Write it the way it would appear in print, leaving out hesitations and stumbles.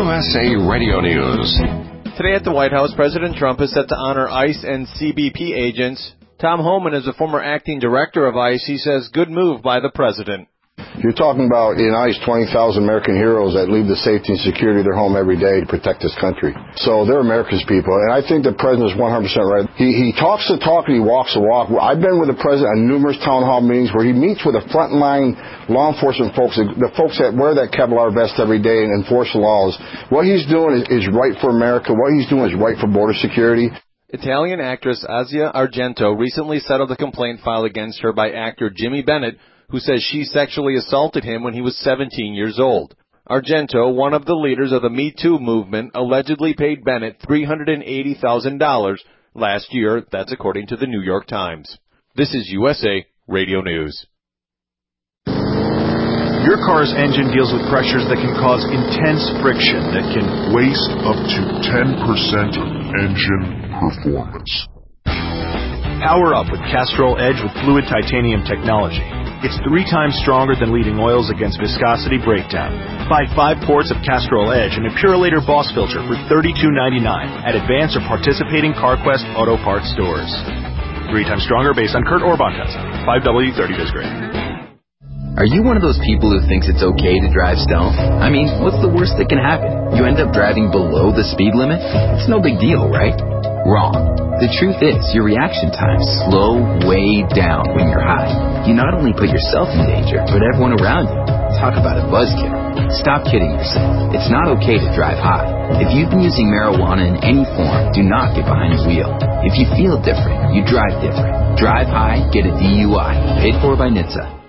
USA Radio News. Today at the White House, President Trump is set to honor ICE and CBP agents. Tom Homan is a former acting director of ICE. He says, good move by the president. You're talking about, in ICE, 20,000 American heroes that leave the safety and security of their home every day to protect this country. So they're America's people, and I think the president is 100% right. He talks the talk and he walks the walk. I've been with the president on numerous town hall meetings where he meets with the frontline law enforcement folks, the folks that wear that Kevlar vest every day and enforce the laws. What he's doing is right for America. What he's doing is right for border security. Italian actress Asia Argento recently settled a complaint filed against her by actor Jimmy Bennett, who says she sexually assaulted him when he was 17 years old. Argento, one of the leaders of the Me Too movement, allegedly paid Bennett $380,000 last year. That's according to the New York Times. This is USA Radio News. Your car's engine deals with pressures that can cause intense friction that can waste up to 10% of engine performance. Power up with Castrol Edge with fluid titanium technology. It's 3 times stronger than leading oils against viscosity breakdown. Buy 5 quarts of Castrol Edge and a Purolator Boss filter for $32.99 at advanced or participating CarQuest Auto Parts stores. 3 times stronger based on Kurt Orban test. 5W30 Visgrade. Are you one of those people who thinks it's okay to drive stealth? I mean, what's the worst that can happen? You end up driving below the speed limit? It's no big deal, right? Wrong. The truth is, your reaction times slow way down when you're high. You not only put yourself in danger, but everyone around you. Talk about a buzzkill. Stop kidding yourself. It's not okay to drive high. If you've been using marijuana in any form, do not get behind the wheel. If you feel different, you drive different. Drive high, get a DUI. Paid for by NHTSA.